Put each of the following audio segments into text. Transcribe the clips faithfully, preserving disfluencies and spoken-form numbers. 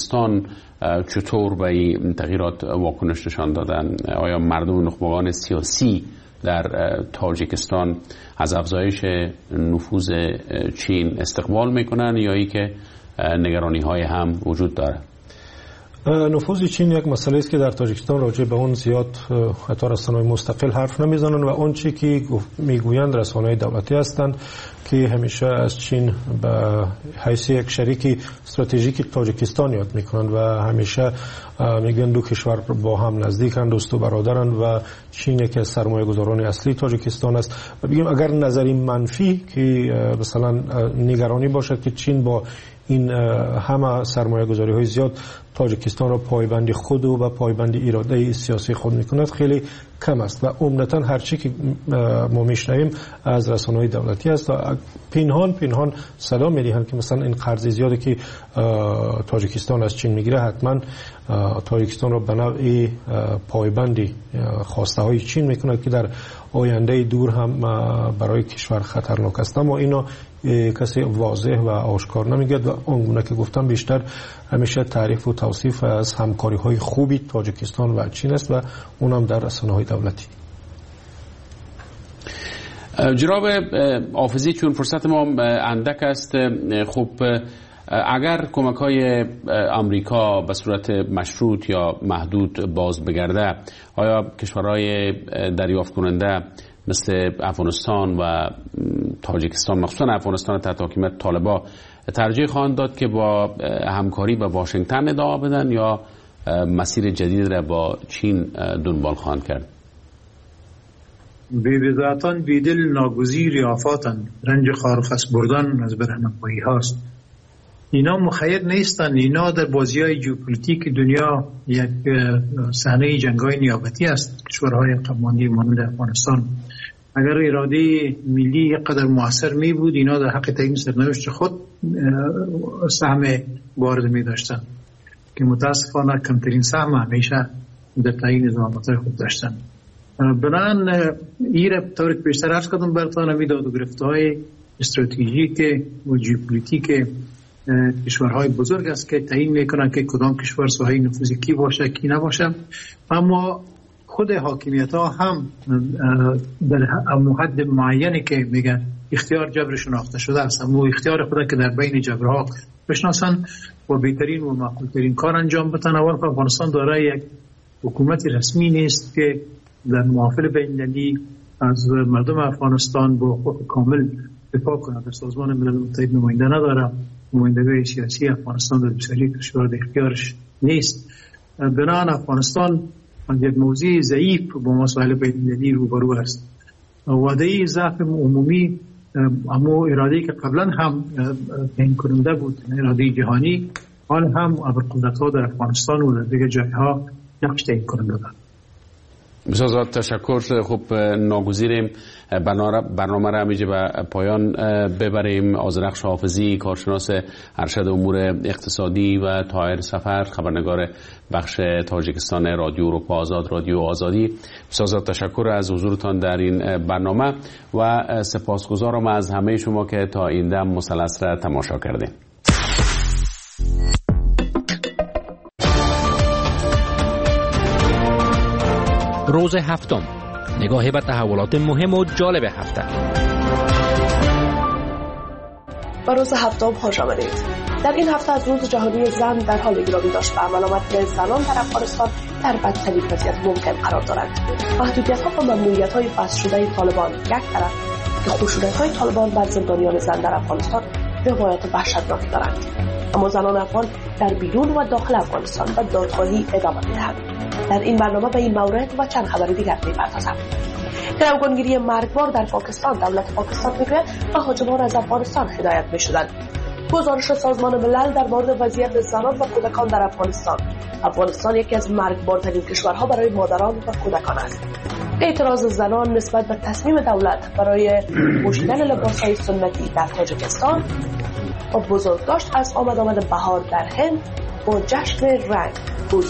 افغانستان چطور به این تغییرات واکنش نشان دادن؟ آیا مردم نخبگان سیاسی در تاجیکستان از افزایش نفوذ چین استقبال میکنن یا ای که نگرانی های هم وجود داره؟ نفوذ چین یک مسئله است که در تاجیکستان راجع به اون زیاد حتی رسانه‌های مستقل حرف نمیزنن و اون چی که میگویند رسانه‌های دولتی هستند که همیشه از چین به حیث یک شریک استراتژیک تاجیکستان یاد میکنند و همیشه میگن دو کشور با هم نزدیکند، دوست و برادرند و چین یکی از سرمایه‌گذاران اصلی تاجیکستان است. و بگیم اگر نظری منفی که مثلا نگرانی باشد که چین با این همه سرمایه گذاری های زیاد تاجیکستان را پایبند خود و به پایبند اراده سیاسی خود میکند خیلی کم است و عمدتا هر چی که ما میشنویم از رسانه‌های دولتی است و پنهان پنهان صدا میدهند که مثلا این قرض زیادی که تاجیکستان از چین میگیره حتما تاجیکستان را به نوعی پایبندی خواسته های چین میکند که در آینده دور هم برای کشور خطرناک است. اما اینا کسی واضح و آشکار نمیگه و آنگونه که گفتم بیشتر همیشه تعریف و توصیف از همکاری های خوبی تاجیکستان و چین است و اونم در رسانه های دولتی. جناب حافظی، چون فرصت ما اندک است، خب اگر کمک های امریکا به صورت مشروط یا محدود باز بگرده، آیا کشورهای دریافت کننده مثل افغانستان و تاجیکستان، مخصوصا افغانستان تحت حکومت طالبان، ترجیح خواهند داد که با همکاری با واشنگتن ادامه بدن یا مسیر جدید را با چین دنبال خواهند کرد؟ بی‌بضاعتان بیدل ناگزیر آفاتند، رنج خارخس بردن از برهنه‌خواهی هاست. اینا مخیر نیستن، اینا در بازی های ژئوپلیتیک دنیا یک صحنه جنگ‌های نیابتی است. کشورهای قماندی مانند افغانستان اگر اراده ملی قدر موثر می بود، اینا در حق تعیین سرنوشت خود سهم وارد می داشتن که متاسفانه کمترین سهم همیشه در تعیین زعامت‌های خود داشتن. بنان ایره طور که بیشتر عرض کردم براتون، می داد و گرفته‌های استراتژیک و ژئوپلیتیک کشورهای بزرگ است که تعیین میکنن که کدام کشور ساحه نفوذ کی باشه کی نباشه. اما خود حاکمیت ها هم در حد معینی که میگن اختیار جبر شناخته شده است، اما اختیار خود که در بین جبرها بشناسن و بهترین و معقولترین کار انجام بدن. اول که افغانستان دارای یک حکومت رسمی نیست که در محافل بین‌المللی از مردم افغانستان با حقوق کامل دفاع کنه. در سازمان ملل متحد نماینده نداره، نمایندگی سیاسی افغانستان در بسیاری کشورها در اختیارش نیست. بنابراین افغانستان یک موضوع ضعیف با مسائل بین‌المللی روبرو است. وعده ضعف عمومی اما اراده‌ای که قبلا هم تعیین کننده بود، اراده جهانی، حال هم ابرقدرت‌ها در افغانستان و در دیگر جاها نقش تعیین کننده دارند. بسیار زیاد تشکر. خب ناگزیریم برنامه را همیشه به پایان ببریم. آذرخش حافظی، کارشناس ارشد امور اقتصادی، و طاهر سفر، خبرنگار بخش تاجیکستان رادیو اروپا آزاد، رادیو آزادی، بسیار زیاد تشکر از حضورتان در این برنامه و سپاسگزارم از همه شما که تا این دم مثلث را تماشا کردیم. روز هفتم، نگاهی به تحولات مهم و جالب هفته. با روز هفتم خوش آمدید. در این هفته از روز جهانی زن در حال گرامی داشت و عمل آمد که زنان در افغانستان در بدترین وضعیت ممکن قرار دارند. محدودیت‌ها و ممنوعیت‌های بس شده طالبان یک طرف که خشونت‌های طالبان بر زندانیان زن در افغانستان روایت وحشتناکی دارند، اما زنان افغان در بیرون و داخل افغانستان به دادخواهی ادامه می‌دهند. در این برنامه به این مورد و چند خبر دیگر می‌پردازم. گروگانگیری مرگبار در پاکستان، دولت پاکستان میگوید مهاجمان از افغانستان هدایت می‌شدند. گزارش سازمان ملل در مورد وضعیت زنان و کودکان در افغانستان. افغانستان یکی از مرگبارترین کشورها برای مادران و کودکان است. اعتراض زنان نسبت به تصمیم دولت برای پوشیدن لباس‌های سنتی در تاجیکستان و بزرگداشت از آمد آمد بهار در هند و جشن رنگ بودی.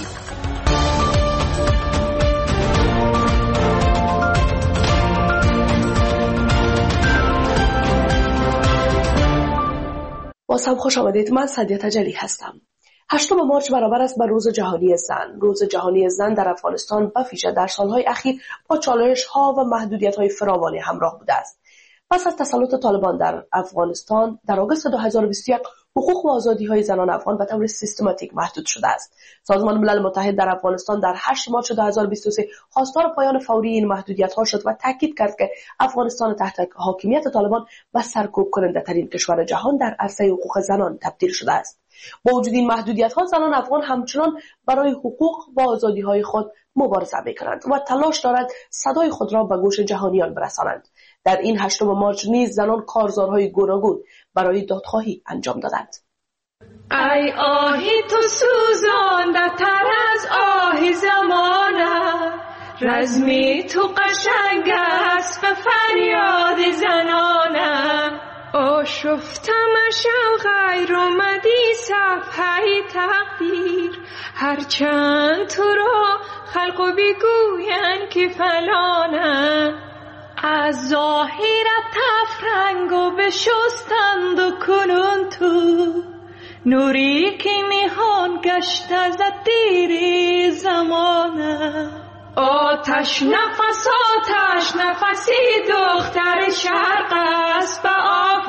باز هم خوش آمدید. من سعدیه تجلی هستم. هشتم مارچ برابر است با روز جهانی زن. روز جهانی زن در افغانستان به ویژه در سالهای اخیر با چالش‌ها و محدودیت‌های فراوانی همراه بوده است. پس از تسلط طالبان در افغانستان در آگوست دو هزار و بیست و یک حقوق و آزادی‌های زنان افغان به طور سیستماتیک محدود شده است. سازمان ملل متحد در افغانستان در هشتم مارچ دو هزار و بیست و سه خواستار پایان فوری این محدودیت‌ها شد و تاکید کرد که افغانستان تحت حاکمیت طالبان به سرکوب کننده ترین کشور جهان در عرصه حقوق زنان تبدیل شده است. با وجود این محدودیت‌ها زنان افغان همچنان برای حقوق و آزادی‌های خود مبارزه می‌کنند و تلاش دارند صدای خود را به گوش جهانیان برسانند. در این هشتم مارچ نیز زنان کارزارهای گوناگون برای دادخواهی انجام دادند. ای آهی تو سوزانده تر از آه زمانه، رزمی تو قشنگ است به فریاد زنانه. آشفتم شو غیر اومدی صفحه تقدیر، هرچند تو را خلق و بگوین که فلانه. از ظاهرت تفرنگ و بشستند و کنون تو، نوری که نهان گشت از دیر زمانه. آتش نفس آتش نفسی دختر شرق است به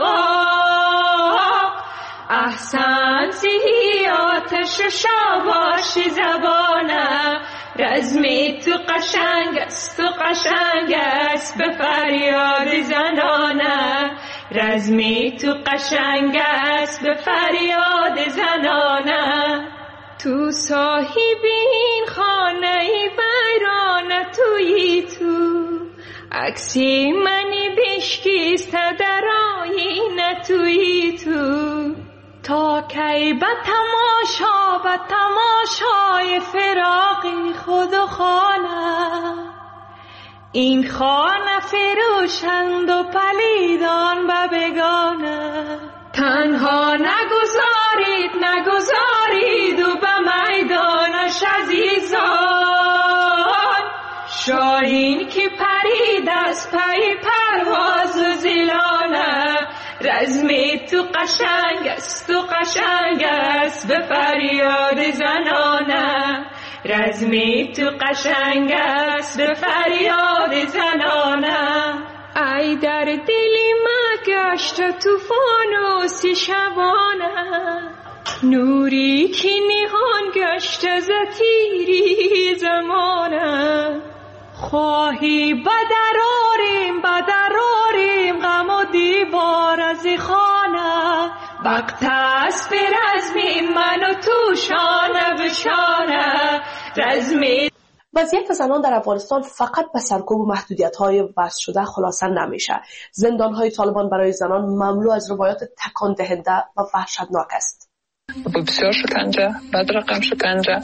آفاق، احسن زی آتش شاباش زبانه. رزمی تو قشنگ است تو قشنگ است به فریاد زنانه. رزمی تو قشنگ است به فریاد زنانه. تو صاحب این خانه ویرانه تویی تو، عکسی منی بشکست در آینه تویی تو. تا کی به تماشا به تماشای فراقی خود و خانه، این خانه فروشند و پلیدان به بگانه. تنها نگذارید نگذارید و به میدانش عزیزان، شاهین که پرید از پی پرواز و زیلانه. رزمی تو قشنگ است تو قشنگ است به فریاد زنانه. رزمی تو قشنگ است به فریاد زنانه. ای در دلی ما گشت طوفان و سی شبانه، نوری که نهان گشت از تیری زمانه. خواهی بدراریم بدراریم غم و دیوار از خانه، وقت است به رزمی من و تو شانه به شانه. رزمی وضعیت زنان در افغانستان فقط به سرکوب و محدودیت‌های وضع شده خلاصه نمیشه. زندان‌های طالبان برای زنان مملو از روایات تکان دهنده و وحشتناک است. بسیار شکنجه، بدرقم شکنجه،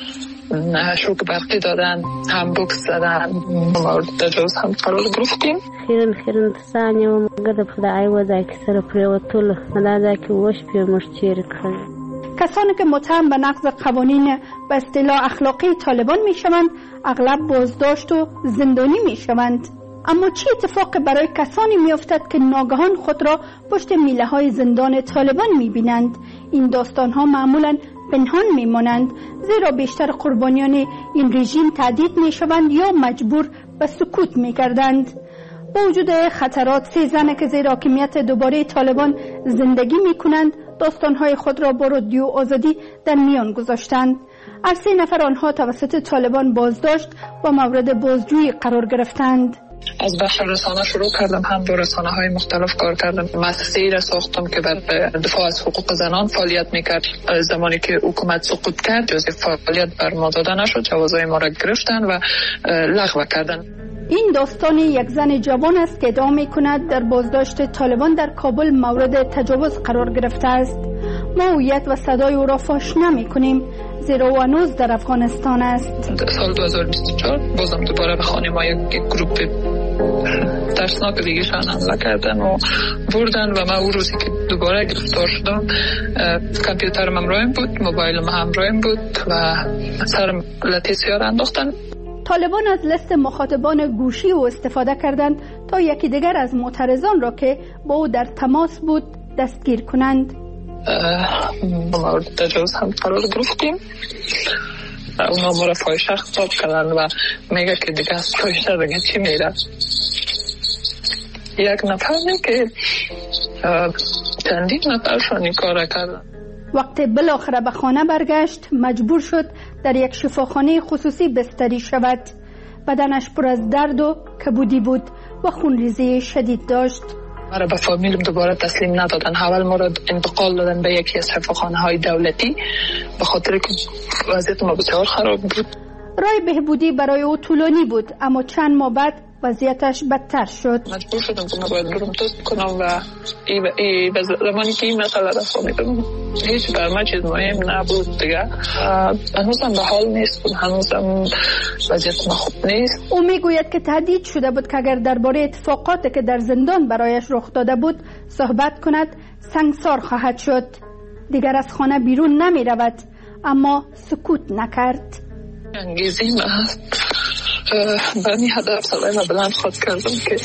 شوک برقی دادن، هم بوکس زدن، مورد تجاوز هم قرار گرفتیم. خیرن خیرن ثانیه و مگد خدای وضعی که سر پریوتول مدادا که وش پیمش چیر کنه. کسانی که متهم به نقض قوانین به اصطلاح اخلاقی طالبان می شوند اغلب بازداشت و زندانی می شوند. اما چه اتفاقی برای کسانی می افتد که ناگهان خود را پشت میله های زندان طالبان می بینند؟ این داستان ها معمولا پنهان می مانند، زیرا بیشتر قربانیان این رژیم تهدید می شوند یا مجبور به سکوت می گردند. با وجود خطرات، سه زن که زیر حاکمیت دوباره طالبان زندگی می کنند داستانهای خود را با رادیو آزادی در میان گذاشتند. هر سه نفر آنها توسط طالبان بازداشت و مورد بازجویی قرار گرفتند. از بخش رسانه شروع کردم، هم با رسانه های مختلف کار کردم. مؤسسه‌ای را ساختم که بر دفاع از حقوق زنان فعالیت میکرد. زمانی که حکومت سقوط کرد جزء فعالیت بر ما داده نشد، جوازهای ما را گرفتن و لغو کردن. این داستان یک زن جوان است که ادعا می‌کند در بازداشت طالبان در کابل مورد تجاوز قرار گرفته است. ما هویت و صدای او را فاش نمی‌کنیم، زیرا او هنوز در افغانستان است. سال دو هزار و بیست و چهار بازم دوباره به خانه ما یک گروپ ترسناک دیگه شان حمله کردن و بردن و من اون روزی که دوباره گرفتار شدم کامپیوترم همراهم بود، موبایلم همراهم بود و سرم لتیسیار انداختن. طالبان از لست مخاطبان گوشی او استفاده کردند تا یکی دیگر از معترضان را که با او در تماس بود دستگیر کنند. مورد تجاوز هم قرار گرفتیم. اونا ما را فاحشه خطاب کردن و میگه که دیگه از فاحشه دیگه چی میره. یک نفر که چندین نفرشان این کار کردن. وقتی بالاخره به خانه برگشت مجبور شد در یک شفاخانه خصوصی بستری شود. بدنش پر از درد و کبودی بود و خونریزی شدید داشت. ما را به فامیلم دوباره تسلیم ندادن. اول ما را انتقال دادن به یکی از شفاخانه های دولتی به خاطر که وضعیت ما بسیار خراب بود. راه بهبودی برای او طولانی بود اما چند ماه بعد وضعیتش بدتر شد. مجبور شدم که من باید برم تست کنم و ای به زمانی که این مسئله را فهمیدم هیچ بر من چیز مهم نبود دیگه. هنوزم به حال نیست، هنوزم وضعیت ما خوب نیست. او میگوید که تهدید شده بود که اگر درباره اتفاقاتی که در زندان برایش رخ داده بود صحبت کند سنگسار خواهد شد. دیگر از خانه بیرون نمی رود اما سکوت نکرد. انگیزی من برمی هدف سلای و بلند خود کردم که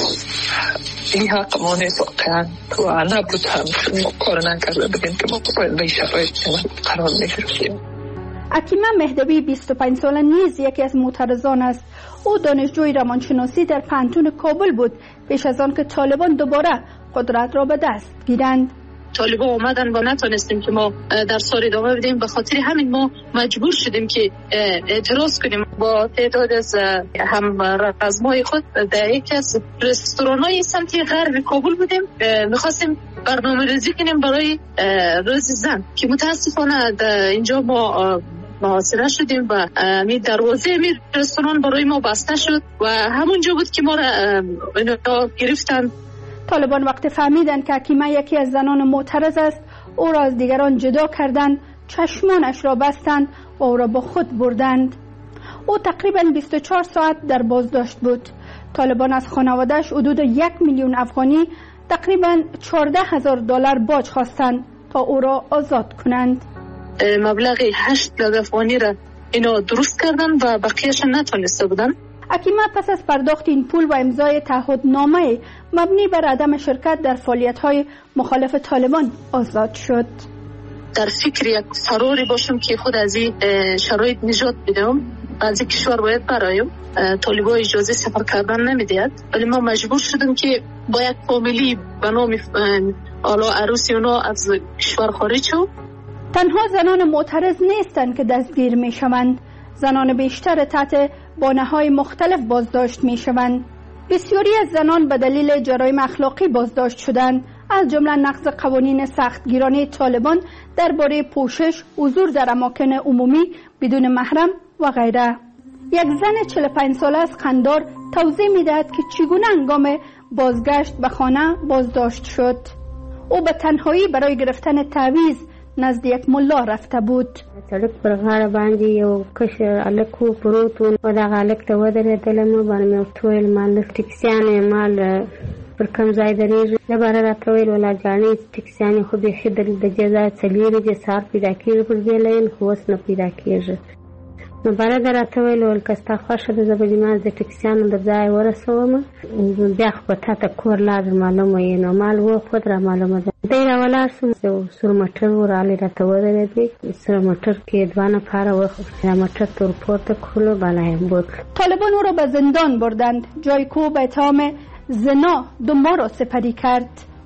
این حق ما نیست واقعا و نبود هم ما کار نکرده بگیم که ما باید به شرایط قرار میگرفتیم. اکیمه مهدوی بیست و پنج ساله نیز یکی از معترضان است. او دانشجوی روانشناسی در پانتون کابل بود پیش از آن که طالبان دوباره قدرت را به دست گیرند. طالبان اومدن و نتونستیم که ما در سال ادامه بدیم. به خاطر همین ما مجبور شدیم که اعتراض کنیم. با تعداد از هم رزمای خود در یکی از رستوران‌های سمتی غرب کابل بودیم. میخواستیم برنامه ریزی کنیم برای روز زن که متاسفانه اینجا ما محاصره شدیم و می دروازه می رستوران برای ما بسته شد و همونجا بود که ما را گرفتن. طالبان وقتی فهمیدند که اکیمه یکی از زنان معترض است او را از دیگران جدا کردند، چشمانش را بستند و او را با خود بردند. او تقریبا بیست و چهار ساعت در بازداشت بود. طالبان از خانواده‌اش حدود یک میلیون افغانی تقریبا چهارده هزار دلار باج خواستند تا او را آزاد کنند. مبلغ هشت لاک افغانی را اینا درست کردن و بقیه‌اش نتونسته بودن. اکیمه پس از پرداخت این پول و امضای تعهدنامه مبنی بر عدم شرکت در فعالیت‌های مخالف طالبان آزاد شد. در فکر یک فراری باشم که خود از این شرایط نجات بدم. از این کشور باید برایم. طالبان اجازه سفر کردن نمیدهد ولی ما مجبور شدیم که با یک فامیلی به نام آلا عروسی اونا از کشور خارج شد. تنها زنان معترض نیستند که دستگیر می شوند. زنان بیشتر تحت بانه‌های مختلف بازداشت می شوند. بسیاری از زنان به دلیل جرایم اخلاقی بازداشت شدند، از جمله نقض قوانین سختگیرانه طالبان درباره پوشش، حضور در اماکن عمومی بدون محرم و غیره. یک زن چهل و پنج ساله از قندار توضیح می دهد که چگونه هنگام بازگشت به خانه بازداشت شد. او به تنهایی برای گرفتن تعویض نزد یک ملا رفته بود. سړک پر غاړه باندې یو کشر هلک و پروت و و دغه هلک ته ودرېدلم باندې مې ورته ویل مال ټکسیانې مال پر کوم ځای درېږي زه باره راته ویل ولا ګاڼې ټکسیانې خو بیخي د دې ځای څلېرې دې سهار پیدا کېږي پر دې لین خو اوس نه پیدا کېږي. نو باره ده راته ویل ویل که ستا خوښه ده زه به دې مال د ټکسیانو د ځای ورسوم بیا خو به تا ته کور لار معلومه یې نو مال و خود را معلومه ده. دی را ولاړ سوم سور موټر ورغلی راته ودرېدی سره موټر کې دوه نفره وخوت را موټر ته ورپورته کړلو بالا یې بوتلو. طالبان او را به زندان بردند جایی که او به اتهام زنا دو ماه را سپری کرد.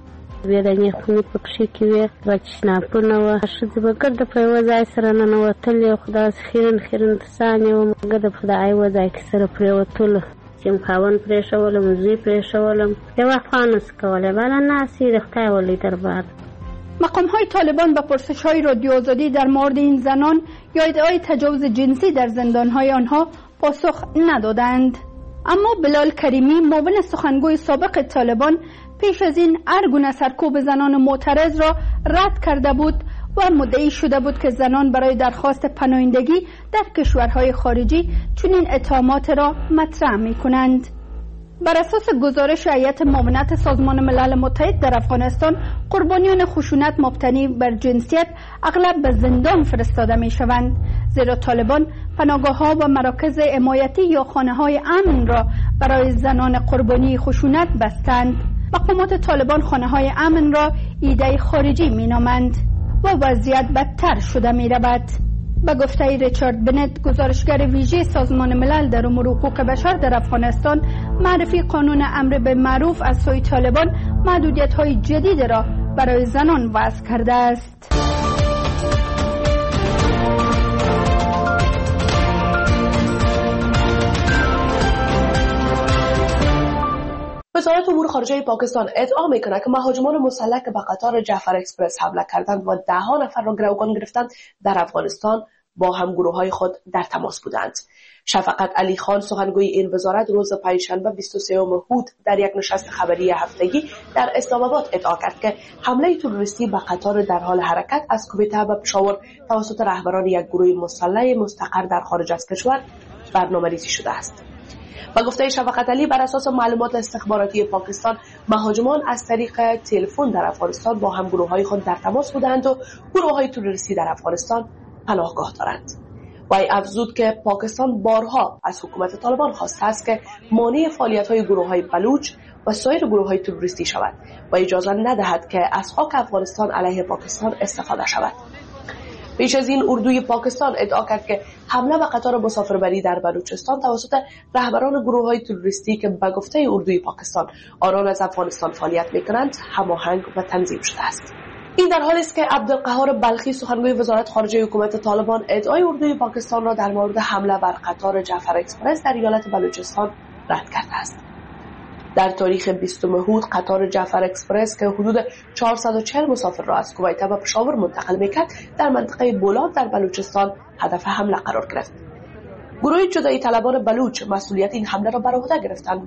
ودانې خونې په کښې کې وې دوه چشناپونه وه ښځې به ګرده په یوه ځای سره ننوتلې خو داسې خیرن خیرن سانې وم ګرده په د یوه ځای کې سره پرېوتلو چې م خاوند پرېښولم زوی پرېښولم یو وخت خوا نسو کولی بله ناست د خدای ولی دربار. مقام‌های طالبان به پرسش‌های رادیو آزادی در مورد این زنان یا ادعای تجاوز جنسی در زندان‌های آنها پاسخ ندادند. اما بلال کریمی معاون سخنگوی سابق طالبان پیش از این هر گونه سرکوب زنان معترض را رد کرده بود و مدعی شده بود که زنان برای درخواست پناهندگی در کشورهای خارجی چنین اتهامات را مطرح می کنند. بر اساس گزارش هیئت معاونت سازمان ملل متحد در افغانستان قربانیان خشونت مبتنی بر جنسیت اغلب به زندان فرستاده می شوند، زیرا طالبان پناهگاه‌ها و مراکز حمایتی یا خانه‌های امن را برای زنان قربانی خشونت بستند. مقامات طالبان خانه‌های امن را ایده خارجی می‌نامند. و وضعیت بدتر شده می رود. به گفته ریچارد بنت، گزارشگر ویژه سازمان ملل در امور حقوق بشر در افغانستان، معرفی قانون امر به معروف از سوی طالبان محدودیت‌های جدید را برای زنان وضع کرده است. وزارت امور خارجه پاکستان ادعا می‌کند که مهاجمان مسلح که به قطار جعفر اکسپرس حمله کردند و ده ها نفر را گروگان گرفتند در افغانستان با همگروه‌های خود در تماس بودند. شفقت علی خان، سخنگوی این وزارت، روز پنجشنبه بیست و سوم هود در یک نشست خبری هفتگی در اسلام آباد ادعا کرد که حمله تروریستی به قطار در حال حرکت از کویته به پشاور توسط رهبران یک گروه مسلح مستقر در خارج از کشور برنامه‌ریزی شده است. با گفته شفقت علی، بر اساس معلومات استخباراتی پاکستان، مهاجمان از طریق تلفن در افغانستان با همگروه‌های خود در تماس بودند و گروه‌های تروریستی در افغانستان پناهگاه دارند. وی افزود که پاکستان بارها از حکومت طالبان خواسته است که مانع فعالیت‌های گروه‌های بلوچ و سایر گروه‌های تروریستی شود و اجازه ندهد که از خاک افغانستان علیه پاکستان استفاده شود. پیش از این اردوی پاکستان ادعا کرد که حمله به قطار مسافربری در بلوچستان توسط رهبران گروه‌های تروریستی که به گفته اردوی پاکستان آنان از افغانستان فعالیت می‌کنند هماهنگ و تنظیم شده است. این در حالی است که عبدالقهار بلخی، سخنگوی وزارت خارجه حکومت طالبان، ادعای اردوی پاکستان را در مورد حمله بر قطار جعفر اکسپرس در ایالت بلوچستان رد کرده است. در تاریخ بیستم هود قطار جعفر اکسپرس که حدود چهارصد و چهل مسافر را از کویته به پشاور منتقل می‌کرد در منطقه بولاد در بلوچستان هدف حمله قرار گرفت. گروه جدایی طلبان بلوچ مسئولیت این حمله را بر عهده گرفتند.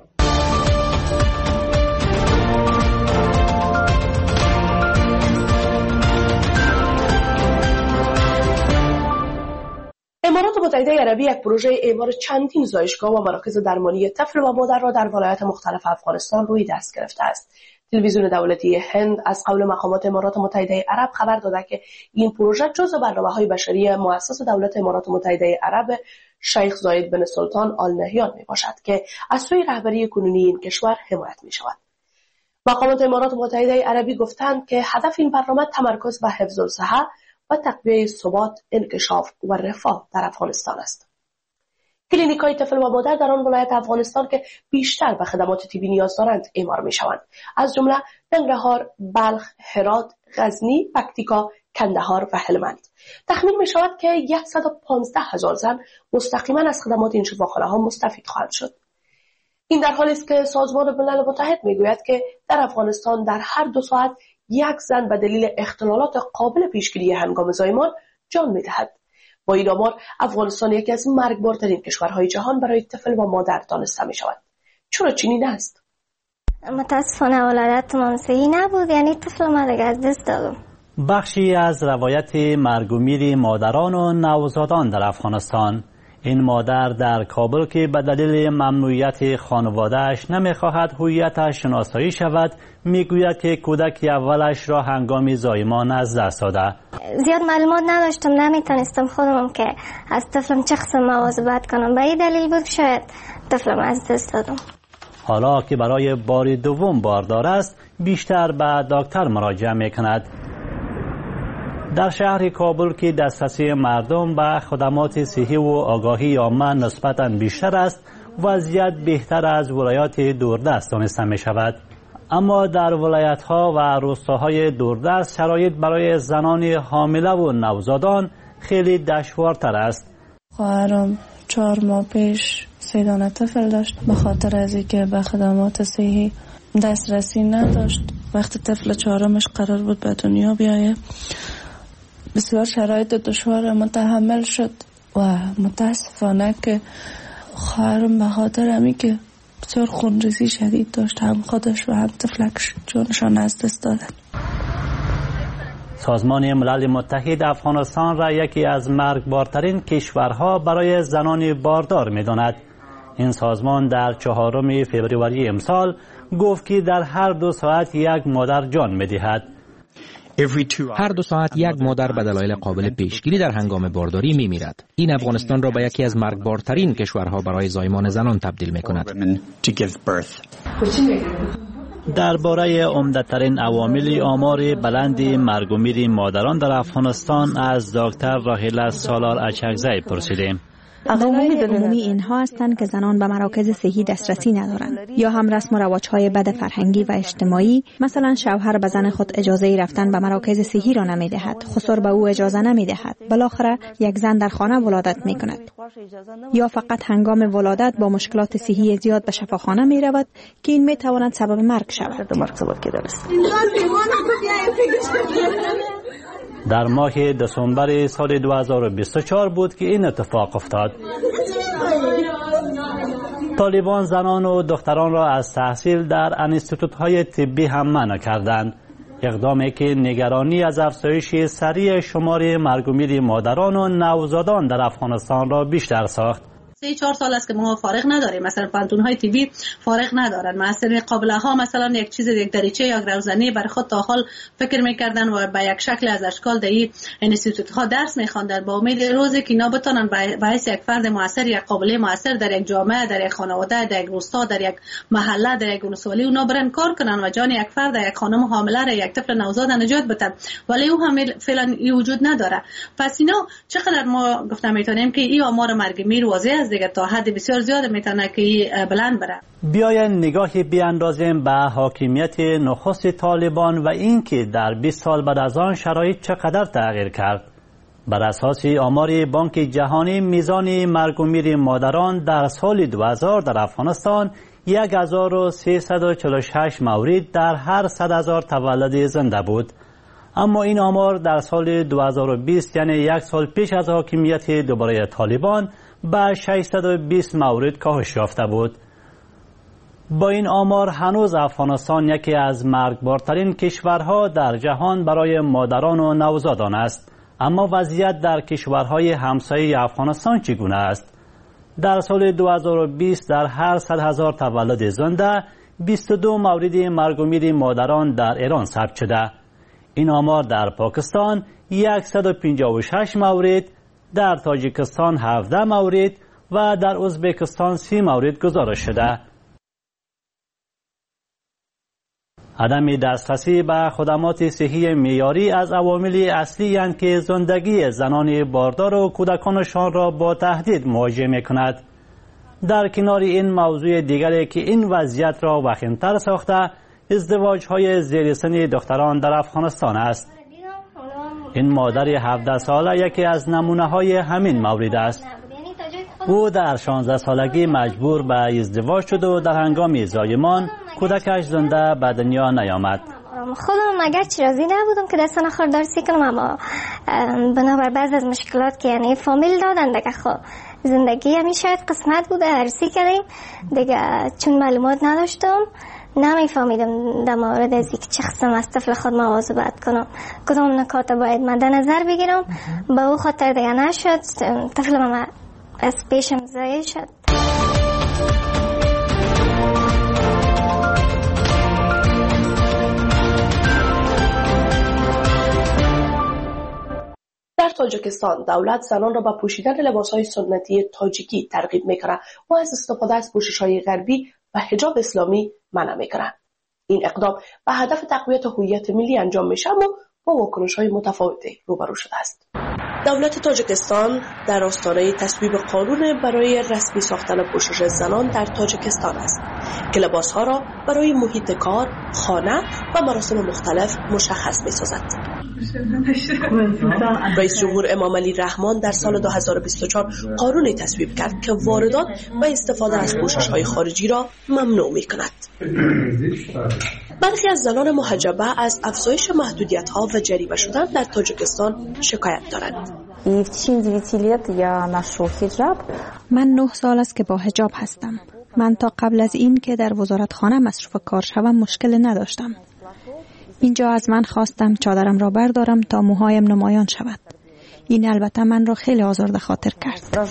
امارات متحده عربی یک پروژه اعمار چندین زایشگاه و مراکز درمانی طفل و مادر را در ولایات مختلف افغانستان روی دست گرفته است. تلویزیون دولتی هند از قول مقامات امارات متحده عرب خبر داده که این پروژه جزو برنامه‌های بشری مؤسس دولت امارات متحده عرب شیخ زاید بن سلطان آل نهیان میباشد که از سوی رهبری کنونی این کشور حمایت می‌شود. مقامات امارات متحده عربی گفتند که هدف این برنامه تمرکز بر حفظ الصحه و تقویت ثبات، انکشاف و رفاه در افغانستان است. کلینیک‌های طفل و مادر در آن ولایت افغانستان که بیشتر به خدمات طبی نیاز دارند اعمار می‌شوند، از جمله ننگرهار، بلخ، هرات، غزنی، پکتیکا، کندهار و هلمند. تخمین می‌شود که صد و پانزده هزار زن مستقیما از خدمات این شفاخانه‌ها مستفید خواهند شد. این در حالی است که سازمان ملل متحد می‌گوید که در افغانستان در هر دو ساعت یک زن به دلیل اختلالات قابل پیشگیری هنگام زایمان جان می‌دهد. با این آمار افغانستان یکی از مرگبارترین کشورهای جهان برای طفل و مادر دانسته می‌شود. چرا چنین است؟ متاسفانه ولادت منصحی نبود، یعنی طفل ما دیگه از دست دادم. بخشی از روایت مرگ و میر مادران و نوزادان در افغانستان. این مادر در کابل که به دلیل ممنوعیت خانواده‌اش نمی‌خواهد هویتش شناسایی شود، میگوید که کودک اولش را هنگام زایمان از دست داده. زیاد معلومات نداشتم، نمیتونستم خودم که از طفلم چه قسم مواظبت کنم. به این دلیل بود شاید طفلم از دست دادم. حالا که برای بار دوم باردار است، بیشتر به دکتر مراجعه میکند. در شهر کابل که دسترسی مردم به خدمات صحی و آگاهی عامه نسبتاً بیشتر است، وضعیت بهتر از ولایات دوردست دانسته می شود. اما در ولایت‌ها و روستاهای دوردست شرایط برای زنان حامله و نوزادان خیلی دشوارتر است. خواهرم چهار ماه پیش سه دانه طفل داشت. به خاطر از اینکه به خدمات صحی دسترسی نداشت، وقتی طفل چهارمش قرار بود به دنیا بیایه، بسیار شرایط دشوار متحمل شد و متاسفانه که خواهرم به خاطر همی که بسیار خونریزی شدید داشت، هم خودش و هم طفلکش جونشان از دست دادن. سازمان ملل متحد افغانستان را یکی از مرگبارترین کشورها برای زنان باردار می‌داند. این سازمان در چهارم فوریه امسال گفت که در هر دو ساعت یک مادر جان می‌دهد. هر دو ساعت یک مادر به دلایل قابل پیشگیری در هنگام بارداری می‌میرد. این افغانستان را به یکی از مرگبارترین کشورها برای زایمان زنان تبدیل می‌کند. درباره عمده‌ترین عوامل آمار بلند مرگ و میر مادران در افغانستان از دکتر راهیله سالار اچکزی پرسیدیم. عوامل عمومی اینها هستند که زنان به مراکز صحی دسترسی ندارند یا هم رسم و رواج‌های بد فرهنگی و اجتماعی، مثلا شوهر به زن خود اجازه رفتن به مراکز صحی را نمی‌دهد، خسر به او اجازه نمی‌دهد، بالاخره یک زن در خانه ولادت می‌کند یا فقط هنگام ولادت با مشکلات صحی زیاد به شفاخانه می‌رود که این می‌تواند سبب مرگ شود. در ماه دسامبر سال دو هزار و بیست و چهار بود که این اتفاق افتاد. طالبان زنان و دختران را از تحصیل در انستیتوت‌های طبی هم منع کردند، اقدامی که نگرانی از افزایش سریع شمار مرگ و میر مادران و نوزادان در افغانستان را بیشتر ساخت. سه چهار سال است که ما فارغ نداریم، مثلا پانتون‌های طبی فارغ ندارن، مثلا قابله ها مثلا یک چیز یک دریچه یا روزنه برای خود تا حال فکر میکردن و با یک شکل از اشکال در این انستیتوت ها درس میخواندن با امید روزی که اینا بتونن باعث یک فرد موثر، یک قابله موثر در یک جامعه، در یک خانواده، در یک روستا، در یک محله، در یک ولسوالی اونا برن کار کنن و جان یک فرد، یک خانم حامله را، یک طفل نوزاد نجات بدن، ولی او هم فعلا وجود نداره. پس اینا چقدر ما گفتم میتونیم که این آمار مرگ میر واضح دیگه تا حد بسیار زیاد میتونه که بلند بره. بیاین نگاهی بیاندازیم به حاکمیت نخست طالبان و اینکه در بیست سال بعد از آن شرایط چقدر تغییر کرد. بر اساس آمار بانک جهانی میزان مرگ و میر مادران در سال دو هزار در افغانستان یک هزار و سیصد و چهل و شش مورد در هر صد هزار تولد زنده بود. اما این آمار در سال دو هزار و بیست یعنی یک سال پیش از حاکمیت دوباره طالبان به ششصد و بیست مورد کاهش یافته بود. با این آمار هنوز افغانستان یکی از مرگبارترین کشورها در جهان برای مادران و نوزادان است. اما وضعیت در کشورهای همسایه افغانستان چگونه است؟ در سال دو هزار و بیست در هر صد هزار تولد زنده بیست و دو مورد مرگ و میر مادران در ایران ثبت شده. این آمار در پاکستان صد و پنجاه و شش مورد، در تاجیکستان هفده مورد و در ازبکستان سی مورد گزارش شده. عدم دسترسی به خدمات صحی معیاری از عوامل اصلی اند که زندگی زنان باردار و کودکانشان را با تهدید مواجه می‌کند. در کنار این موضوع دیگری که این وضعیت را وخیم‌تر ساخته، ازدواج‌های زیر سن دختران در افغانستان است. این مادر هفده ساله یکی از نمونه‌های همین مورد است. او در شانزده سالگی مجبور به ازدواج شد و در هنگام زایمان کودکش زنده به دنیا نیامد. خودم اگرچه راضی نبودم که دستان خاردارسی کنم، اما بنابر بعض از مشکلات که یعنی فامیل دادن دیگه خب زندگی همین شاید قسمت بوده عرضی کردیم دیگه، چون معلومات نداشتم نمیفهمیدم در مورد از اینکه چه قسم از طفل خود مواظبت کنم، کدام نکات باید مد نظر بگیرم. به او خاطر دیگه نشد، طفل ما از پیشم ضایع شد. در تاجیکستان دولت زنان را به پوشیدن لباسهای سنتی تاجیکی ترغیب می‌کند و از استفاده از پوشش‌های غربی و حجاب اسلامی منع می‌کند. این اقدام به هدف تقویت هویت ملی انجام میشه اما با واکنش‌های متفاوتی روبرو شده است. دولت تاجیکستان در آستانه تصویب قانون برای رسمی ساختن پوشش زنان در تاجیکستان است که لباسها را برای محیط کار، خانه و مراسم مختلف مشخص می‌سازد. رئیس جمهور امام علی رحمان در سال دو هزار و بیست و چهار قانونی تصویب کرد که واردات و استفاده از پوشش‌های خارجی را ممنوع می‌کند. برخی از زنان محجبه از افزایش محدودیت‌ها و جریمه شدن در تاجیکستان شکایت دارند. من نه سال است که با حجاب هستم. من تا قبل از این که در وزارتخانه مصروف کار شوم مشکل نداشتم. اینجا از من خواستم چادرم را بردارم تا موهایم نمایان شود. این البته من را خیلی آزرده خاطر کرد.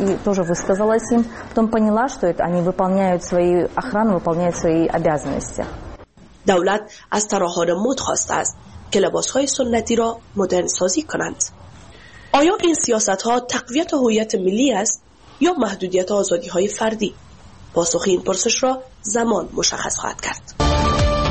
دولت از طراحان مد خواسته است که لباسهای سنتی را مدرن سازی کنند. آیا این سیاست‌ها تقویت هویت ملی است یا محدودیت آزادی‌های فردی؟ پاسخ این پرسش را زمان مشخص خواهد کرد.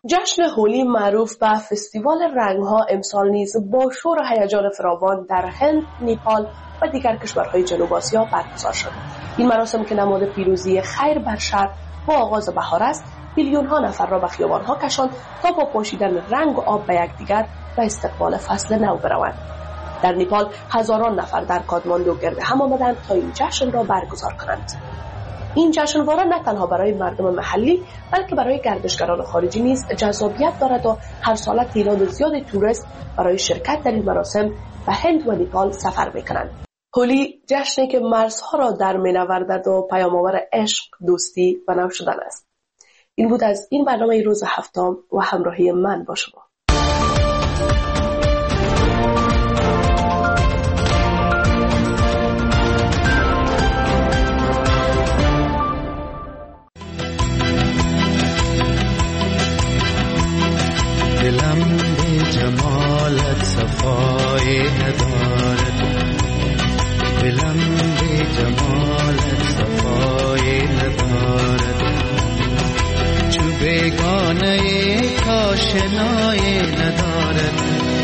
جشن هولی معروف به فستیوال رنگ‌ها امسال نیز با شور و هیجان فراوان در هند، نیپال و دیگر کشورهای جنوب آسیا برگزار شد. این مراسم که نماد پیروزی خیر بر شر با آغاز بهار است، میلیون ها نفر را به خیابان‌ها کشاند تا با پوشیدن رنگ و آب به یکدیگر به استقبال فصل نو بروند. در نیپال هزاران نفر در کادماندو گرد هم آمدند تا این جشن را برگزار کنند. این جشنواره نه تنها برای مردم محلی بلکه برای گردشگران خارجی نیز جذابیت دارد و هر سال تعداد زیادی توریست برای شرکت در این مراسم به هند و نیپال سفر می‌کنند. هولی جشنی که مرزها را در می‌نوردد و پیام‌آور عشق، دوستی و نو شدن است. این بود از این برنامه روز هفتم و همراهی من با شما. دلم به جمالت صفای ندارد، دلم به جمالت صفای ندارد، چو بیگانه کاشنای ندارد،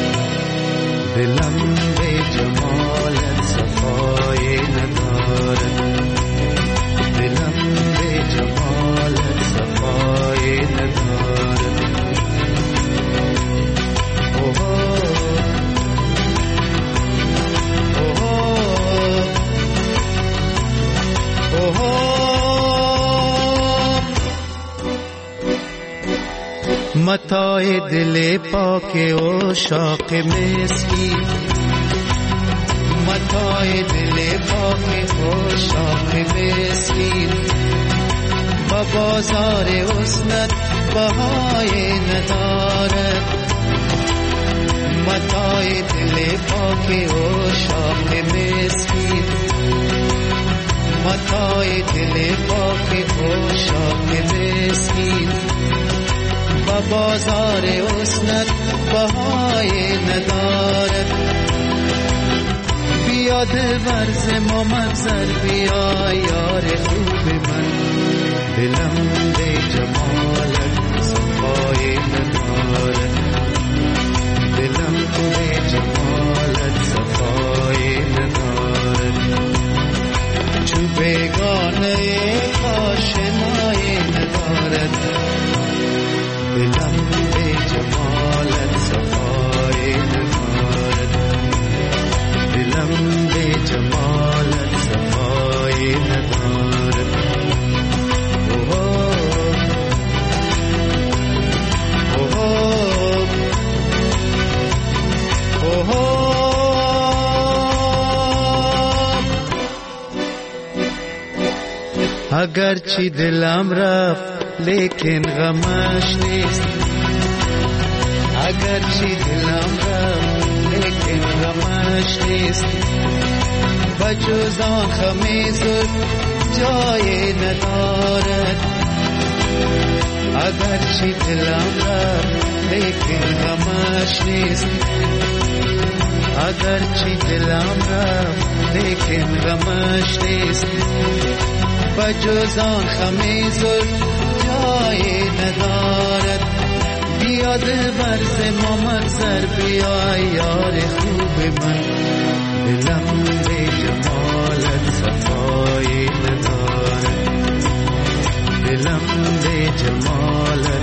دلم به جمالت صفای ندارد، دلم به جمالت صفای ندارد. متاع دل پاک و شاق مسکی، متاع دل پاک و شاق مسکی، با بازار حسنت بهای ندارد، متاع دل پاک و شاق مسکی، متاع دل پاک و شاق مسکی، با بازار حسنت بهای ندارد. بیا دلبر ز ما مگذر، بیا یار خوب من، دلم به جمالت صفای ندارد، دلم به جمالت صفای ندارد، چو بیگانه آشنای ندارد، دلم به جمالت صفای ندارد، دلم به جمالت صفای ندارد. اگر چی دلم رفت لیکن غمش نیست، اگر چی دلم رفت لیکن غمش نیست، بجز آن خمیز جای ندارد، اگر چی دلم رفت لیکن غمش نیست، اگر چی دلم رفت لیکن غمش نیست، بجز آن خمیز جای ندارد. بیا دلبر ز ما مگذر، بیا یار خوب من، دلم به جمالت صفای ندارد، دلم به جمالت